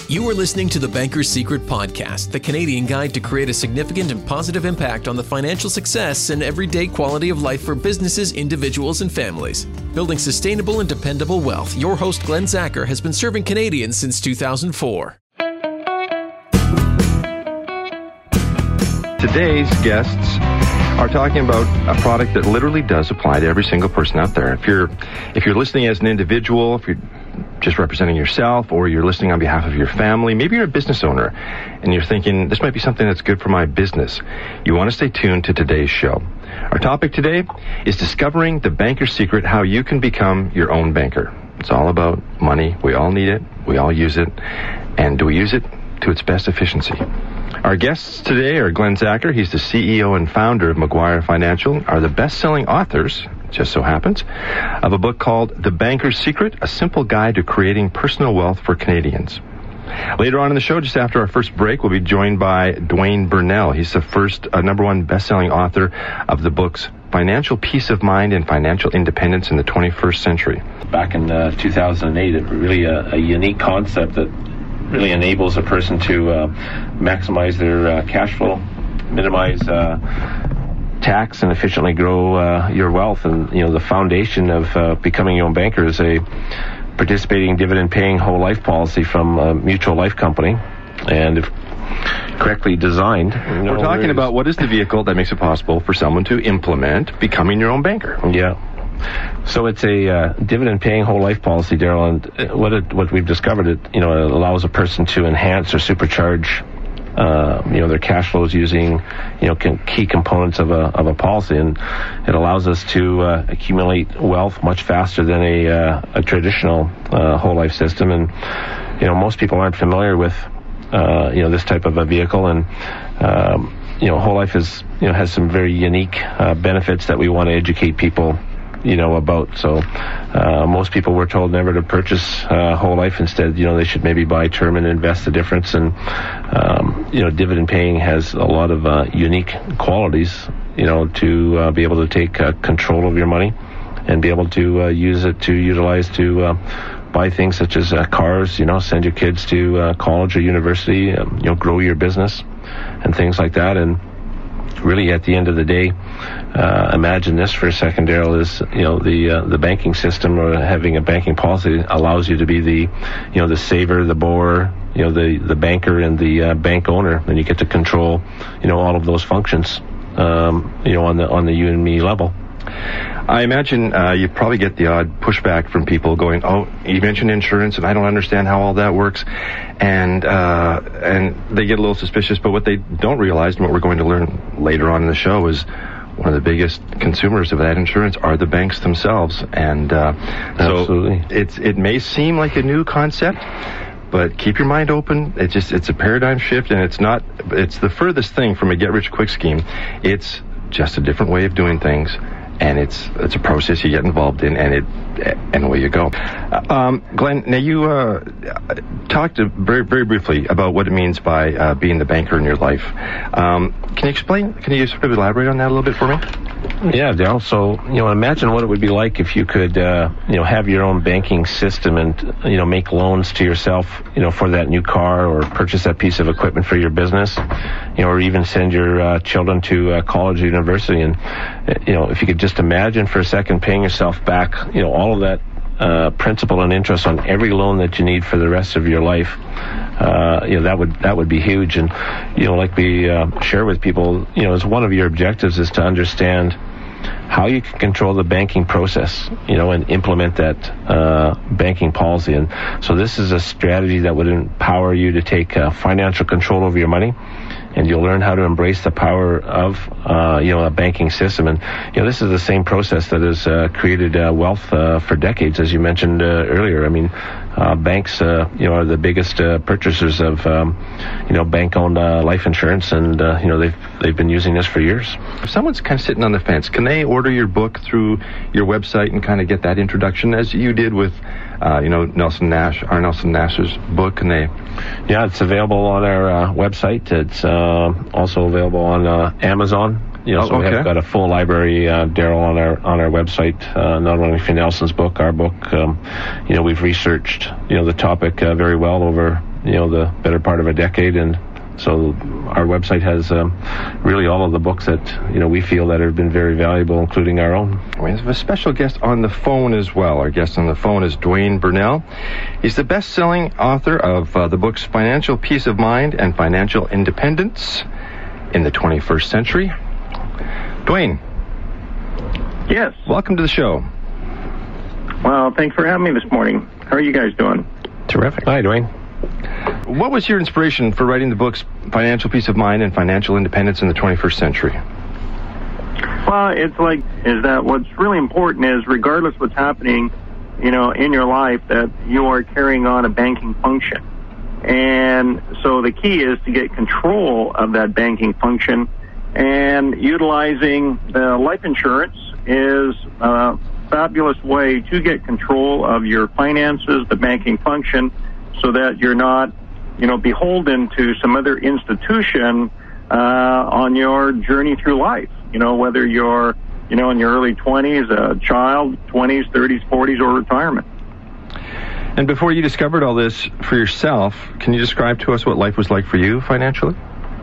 You are listening to the Banker's Secret Podcast, the Canadian guide to create a significant and positive impact on the financial success and everyday quality of life for businesses, individuals, and families. Building sustainable and dependable wealth, your host Glenn Zacher has been serving Canadians since 2004. Today's guests are talking about a product that literally does apply to every single person out there. If you're listening as an individual, if you're just representing yourself, or you're listening on behalf of your family, maybe you're a business owner and you're thinking, this might be something that's good for my business, you want to stay tuned to today's show. Our topic today is discovering the banker's secret, how you can become your own banker. It's all about money. We all need it. We all use it. And do we use it to its best efficiency? Our guests today are Glenn Zacher. He's the CEO and founder of Maguire Financial, are the best-selling authors, just so happens, of a book called The Banker's Secret, A Simple Guide to Creating Personal Wealth for Canadians. Later on in the show, just after our first break, we'll be joined by Dwayne Burnell. He's the first number one best-selling author of the books Financial Peace of Mind and Financial Independence in the 21st Century. Back in 2008, it really a unique concept that really enables a person to maximize their cash flow, minimize tax, and efficiently grow your wealth. And the foundation of becoming your own banker is a participating dividend-paying whole life policy from a mutual life company, and if correctly designed. We're talking about what is the vehicle that makes it possible for someone to implement becoming your own banker. Yeah. So it's a dividend-paying whole life policy, Daryl, and what we've discovered, it allows a person to enhance or supercharge their cash flows using key components of a policy, and it allows us to accumulate wealth much faster than a traditional whole life system. And most people aren't familiar with this type of a vehicle, and whole life has some very unique benefits that we want to educate people about. So most people were told never to purchase whole life. Instead, they should maybe buy term and invest the difference. And dividend paying has a lot of unique qualities, to be able to take control of your money and be able to use it to utilize to buy things such as cars, send your kids to college or university, grow your business and things like that. And really, at the end of the day, imagine this for a second, Daryl, is the banking system, or having a banking policy, allows you to be the saver, the borrower, the banker, and the bank owner, and you get to control all of those functions on the you and me level. I imagine you probably get the odd pushback from people going, "Oh, you mentioned insurance, and I don't understand how all that works," and they get a little suspicious. But what they don't realize, and what we're going to learn later on in the show, is one of the biggest consumers of that insurance are the banks themselves. And Absolutely. So it may seem like a new concept, but keep your mind open. It's a paradigm shift, and it's the furthest thing from a get-rich-quick scheme. It's just a different way of doing things. And it's a process you get involved in, and away you go. Glenn, now you talked very, very briefly about what it means by being the banker in your life. Can you explain? Can you sort of elaborate on that a little bit for me? Yeah, Daryl. So imagine what it would be like if you could have your own banking system and make loans to yourself for that new car, or purchase that piece of equipment for your business, or even send your children to college or university. And if you could just imagine for a second paying yourself back all of that principal and interest on every loan that you need for the rest of your life, that would be huge. And like we share with people, as one of your objectives is to understand how you can control the banking process, and implement that banking policy. And so this is a strategy that would empower you to take financial control over your money, and you'll learn how to embrace the power of a banking system. And this is the same process that has created wealth for decades, as you mentioned earlier. I mean, banks are the biggest purchasers of bank-owned life insurance, and they've been using this for years. If someone's kind of sitting on the fence, can they order your book through your website and kind of get that introduction, as you did with Nelson Nash's book? Can they? Yeah, it's available on our website. It's also available on Amazon. We have got a full library, Daryl, on our website. Not only for Nelson's book, our book. We've researched the topic very well over the better part of a decade, and so our website has really all of the books that we feel that have been very valuable, including our own. We have a special guest on the phone as well. Our guest on the phone is Dwayne Burnell. He's the best-selling author of the books Financial Peace of Mind and Financial Independence in the 21st Century. Dwayne. Yes. Welcome to the show. Well, thanks for having me this morning. How are you guys doing? Terrific. Hi, Dwayne. What was your inspiration for writing the books Financial Peace of Mind and Financial Independence in the 21st Century? Well, is that what's really important is regardless what's happening, in your life, that you are carrying on a banking function. And so the key is to get control of that banking function, and utilizing the life insurance is a fabulous way to get control of your finances, the banking function, so that you're not, beholden to some other institution on your journey through life. Whether you're, in your early 20s, a child, 20s, 30s, 40s, or retirement. And before you discovered all this for yourself, can you describe to us what life was like for you financially?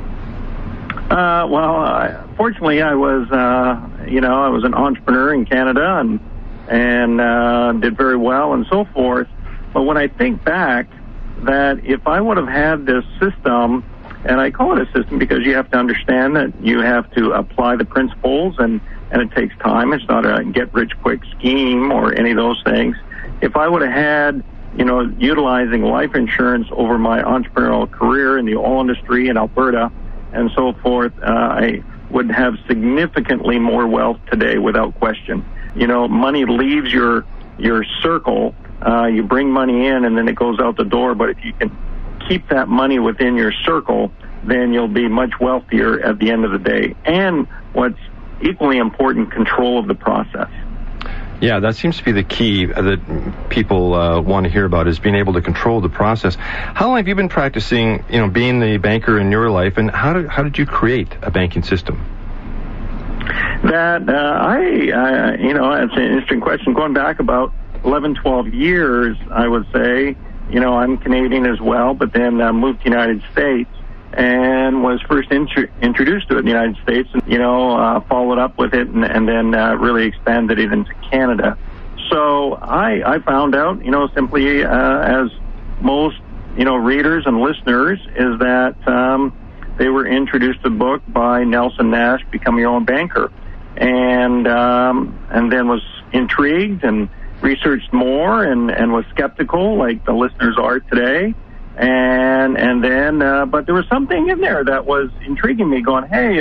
Fortunately, I was, I was an entrepreneur in Canada and did very well and so forth. But when I think back, that if I would have had this system, and I call it a system because you have to understand that you have to apply the principles, and it takes time. It's not a get-rich-quick scheme or any of those things. If I would have had, utilizing life insurance over my entrepreneurial career in the oil industry in Alberta and so forth, I would have significantly more wealth today without question. Money leaves your circle. You bring money in and then it goes out the door, but if you can keep that money within your circle, then you'll be much wealthier at the end of the day. And what's equally important, control of the process. Yeah, that seems to be the key that people want to hear about, is being able to control the process. How long have you been practicing, being the banker in your life, and how did you create a banking system? That's an interesting question. Going back about 11, 12 years, I would say. I'm Canadian as well, but then moved to the United States and was first introduced to it in the United States, and, followed up with it and then really expanded it into Canada. So I found out, simply as most, readers and listeners, is that they were introduced to the book by Nelson Nash, Become Your Own Banker, and then was intrigued and researched more and was skeptical, like the listeners are today. And then, but there was something in there that was intriguing me, going, hey,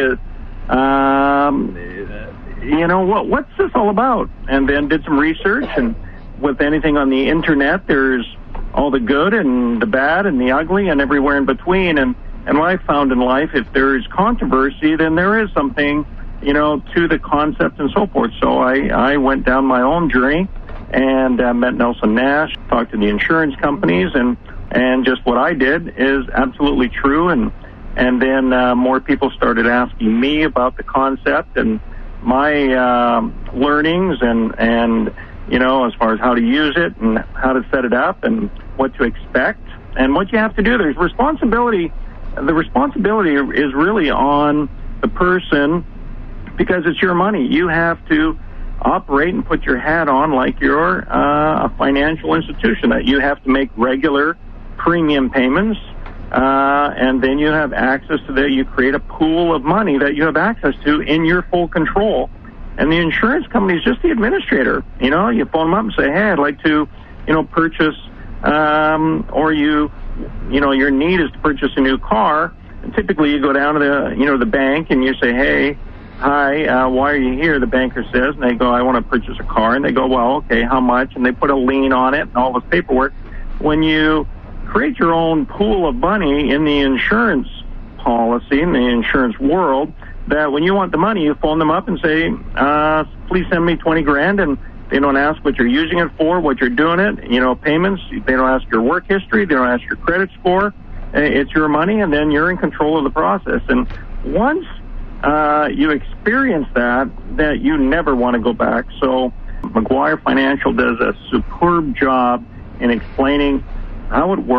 what's this all about? And then did some research, and with anything on the internet, there's all the good and the bad and the ugly and everywhere in between. And what I found in life, if there is controversy, then there is something, to the concept and so forth. So I went down my own journey and met Nelson Nash, talked to the insurance companies, and just what I did is absolutely true. And then more people started asking me about the concept and my learnings and as far as how to use it and how to set it up and what to expect and what you have to do. There's responsibility. The responsibility is really on the person because it's your money. You have to operate and put your hat on like you're a financial institution, that you have to make regular premium payments, and then you have access to that. You create a pool of money that you have access to in your full control. And the insurance company is just the administrator. You phone them up and say, hey, I'd like to, purchase, or your need is to purchase a new car. And typically you go down to the bank and you say, hey, hi, why are you here? The banker says, and they go, I want to purchase a car. And they go, well, okay, how much? And they put a lien on it and all this paperwork. When you create your own pool of money in the insurance policy, in the insurance world, that when you want the money, you phone them up and say, please send me 20 grand. And they don't ask what you're using it for, what you're doing it, payments. They don't ask your work history. They don't ask your credit score. It's your money, and then you're in control of the process. And once you experience that you never want to go back. So McGuire Financial does a superb job in explaining how it works,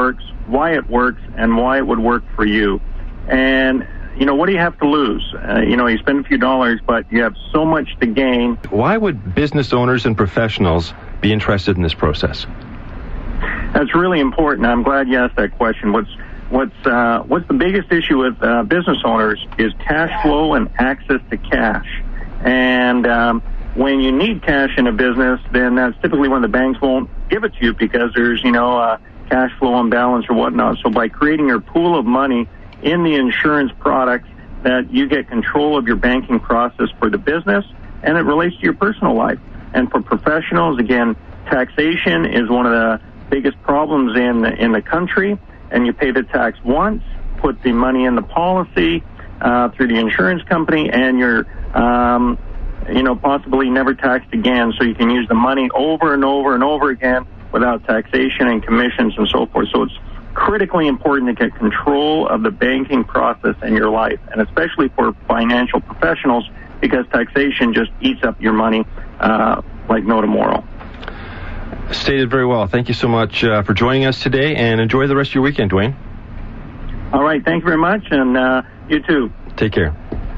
why it works and why it would work for you. And, what do you have to lose? You spend a few dollars, but you have so much to gain. Why would business owners and professionals be interested in this process? That's really important. I'm glad you asked that question. What's the biggest issue with business owners is cash flow and access to cash. And when you need cash in a business, then that's typically when the banks won't give it to you because there's, cash flow imbalance or whatnot. So by creating your pool of money in the insurance products, that you get control of your banking process for the business, and it relates to your personal life. And for professionals, again, taxation is one of the biggest problems in the country, and you pay the tax once, put the money in the policy through the insurance company, and you're possibly never taxed again, so you can use the money over and over and over again without taxation and commissions and so forth. So it's critically important to get control of the banking process in your life, and especially for financial professionals, because taxation just eats up your money like no tomorrow. Stated very well. Thank you so much for joining us today, and enjoy the rest of your weekend, Dwayne. All right. Thank you very much, and you too. Take care.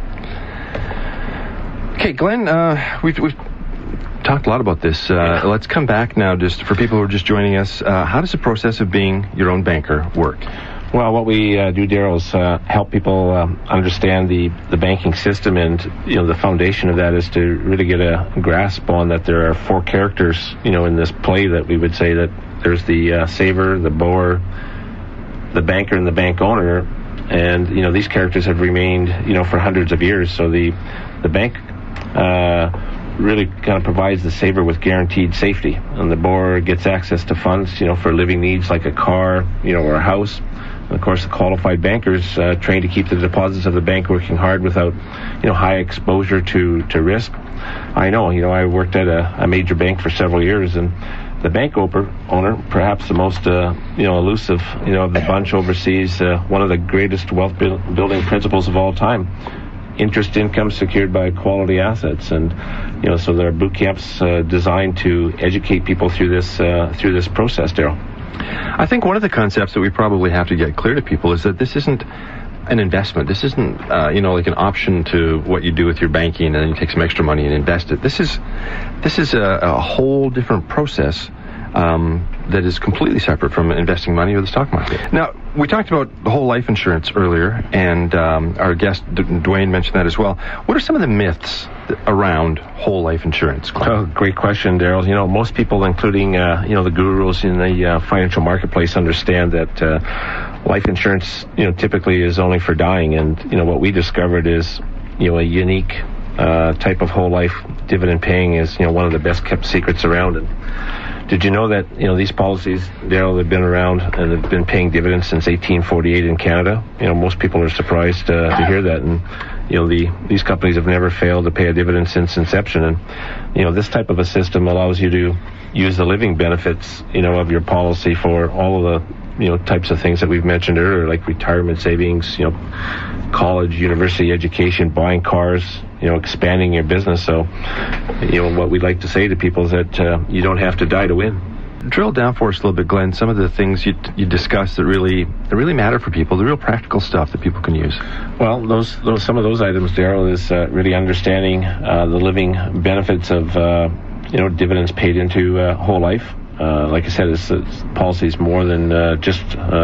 Okay, Glenn, we've talked a lot about this. Let's come back now, just for people who are just joining us. How does the process of being your own banker work? Well, what we do, Daryl, is help people understand the banking system, and the foundation of that is to really get a grasp on that there are four characters, in this play that we would say that there's the saver, the borrower, the banker, and the bank owner, and these characters have remained for hundreds of years. So the bank really kind of provides the saver with guaranteed safety, and the borrower gets access to funds for living needs like a car or a house. And of course, the qualified bankers trained to keep the deposits of the bank working hard without, high exposure to risk. I know, I worked at a major bank for several years, and the bank owner, perhaps the most, elusive, of the bunch, oversees one of the greatest wealth building principles of all time: interest income secured by quality assets. And so there are boot camps designed to educate people through this process, Daryl. I think one of the concepts that we probably have to get clear to people is that this isn't an investment. This isn't, like an option to what you do with your banking and then you take some extra money and invest it. This is a whole different process that is completely separate from investing money or the stock market. Now, we talked about the whole life insurance earlier, and our guest, Dwayne, mentioned that as well. What are some of the myths around whole life insurance? Oh, great question, Daryl. Most people, including, the gurus in the financial marketplace, understand that life insurance, typically is only for dying. And, what we discovered is, a unique type of whole life dividend paying is, one of the best kept secrets around. And did you know that, these policies, Daryl, have been around and have been paying dividends since 1848 in Canada? Most people are surprised to hear that. And, these companies have never failed to pay a dividend since inception. And, this type of a system allows you to use the living benefits, of your policy for all of the, types of things that we've mentioned earlier, like retirement savings, college, university education, buying cars, expanding your business. So, what we'd like to say to people is that you don't have to die to win. Drill down for us a little bit, Glenn, some of the things you discussed that really matter for people, the real practical stuff that people can use. Well, some of those items, Daryl, is really understanding the living benefits of dividends paid into whole life. Like I said, it's policies more than just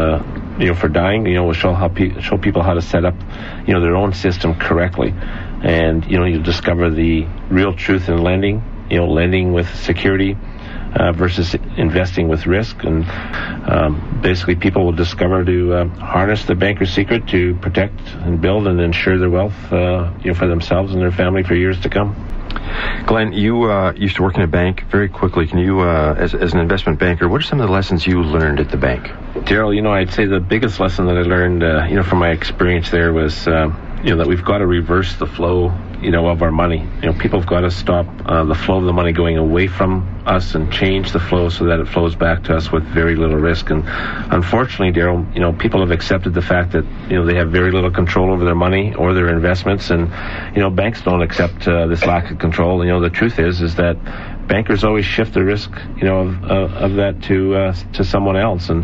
for dying. We'll show people how to set up their own system correctly, and you'll discover the real truth in lending. Lending with security versus investing with risk, and basically people will discover to harness the banker's secret to protect and build and ensure their wealth for themselves and their family for years to come. Glenn, you used to work in a bank. Very quickly, can you, as an investment banker, what are some of the lessons you learned at the bank? Daryl, I'd say the biggest lesson that I learned, from my experience there was, that we've got to reverse the flow, of our money. People have got to stop the flow of the money going away from us and change the flow so that it flows back to us with very little risk. And unfortunately, Daryl, people have accepted the fact that, they have very little control over their money or their investments. And, banks don't accept this lack of control. The truth is that bankers always shift the risk, of that to someone else. And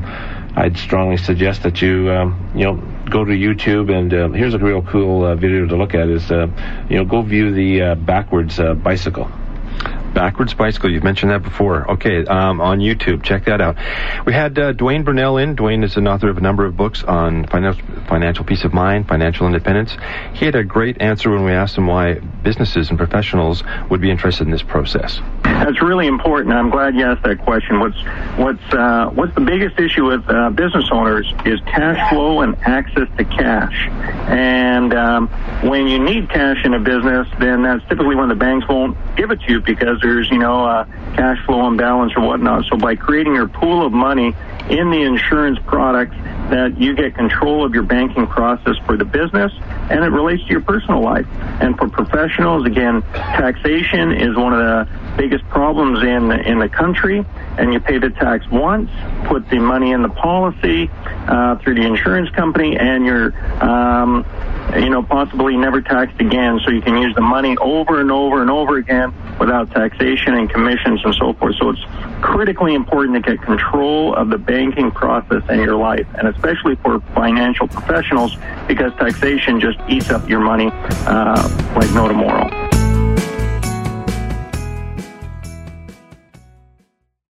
I'd strongly suggest that you go to YouTube, and here's a real cool video to look at. Is go view the backwards bicycle. Backwards bicycle, you've mentioned that before. Okay, on YouTube, check that out. We had Dwayne Burnell in. Dwayne is an author of a number of books on financial peace of mind, financial independence. He had a great answer when we asked him why businesses and professionals would be interested in this process. That's really important. I'm glad you asked that question. What's the biggest issue with business owners is cash flow and access to cash. And when you need cash in a business, then that's typically when the banks won't give it to you because there's cash flow imbalance or whatnot. So by creating your pool of money in the insurance product, that you get control of your banking process for the business, and it relates to your personal life. And for professionals, again, taxation is one of the biggest problems in the country, and you pay the tax once, put the money in the policy through the insurance company, and you're possibly never taxed again. So you can use the money over and over and over again without taxation and commissions and so forth. So it's critically important to get control of the banking process in your life, and especially for financial professionals, because taxation just eats up your money like no tomorrow.